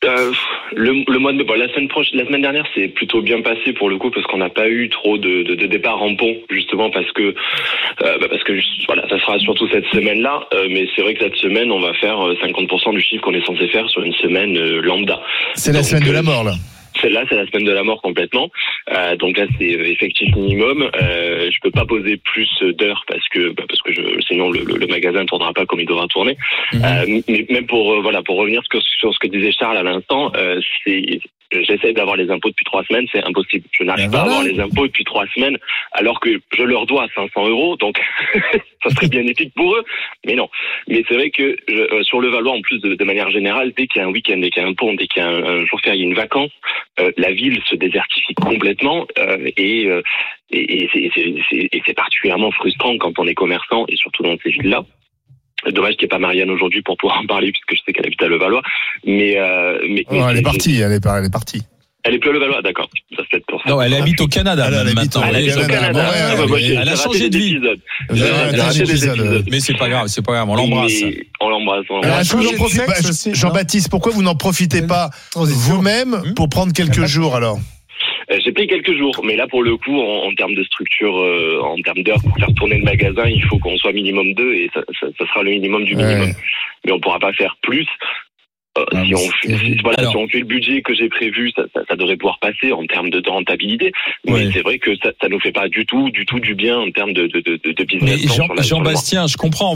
Le mois de la semaine dernière, c'est plutôt bien passé pour le coup parce qu'on n'a pas eu trop de départs en pont, justement parce que voilà, ça sera surtout cette semaine-là. Mais c'est vrai que cette semaine, on va faire 50% du chiffre qu'on est censé faire sur une semaine lambda. C'est la semaine de la mort là. Celle-là, c'est la semaine de la mort complètement. Donc là, c'est effectif minimum. Je peux pas poser plus d'heures parce que sinon le magasin ne tournera pas comme il devra tourner. Mais même pour revenir sur ce que disait Charles à l'instant, j'essaie d'avoir les impôts depuis 3 semaines, c'est impossible. Je n'arrive pas à avoir les impôts depuis 3 semaines, alors que je leur dois 500 €, donc ça serait bien épique pour eux. Mais non. Mais c'est vrai que sur le Valois, en plus de manière générale, dès qu'il y a un week-end, dès qu'il y a un pont, dès qu'il y a un jour férié, une vacance, la ville se désertifie complètement et c'est particulièrement frustrant quand on est commerçant et surtout dans ces villes-là. Dommage qu'il n'y ait pas Marianne aujourd'hui pour pouvoir en parler puisque je sais qu'elle habite à Levallois. Mais elle est partie. Elle est partie. Elle est plus à Levallois, d'accord. Ça se fait pour ça. Non, elle habite au Canada maintenant. Elle habite au Canada. Elle a changé de vie. Mais c'est pas grave, on l'embrasse. On l'embrasse. Jean-Baptiste, pourquoi vous n'en profitez pas vous-même pour prendre quelques jours alors? J'ai pris quelques jours, mais là pour le coup, en termes de structure, en termes d'heures pour faire tourner le magasin, il faut qu'on soit minimum 2 et ça sera le minimum du minimum. Mais on pourra pas faire plus. Si on fait le budget que j'ai prévu, ça devrait pouvoir passer en termes de rentabilité. Mais c'est vrai que ça nous fait pas du tout du bien en termes de business. Mais Jean-Bastien, je comprends.